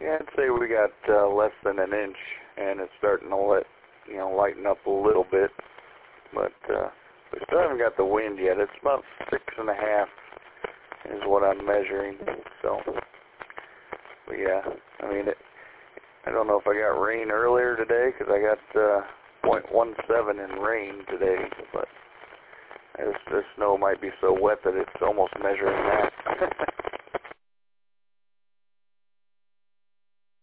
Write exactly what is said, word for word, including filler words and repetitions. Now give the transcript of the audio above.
Yeah, I'd say we got uh, less than an inch, and it's starting to let, you know, lighten up a little bit. But uh, we still haven't got the wind yet. It's about six and a half is what I'm measuring. So, but yeah, I mean, it, I don't know if I got rain earlier today because I got uh, point one seven in rain today, but this, this snow might be so wet that it's almost measuring that.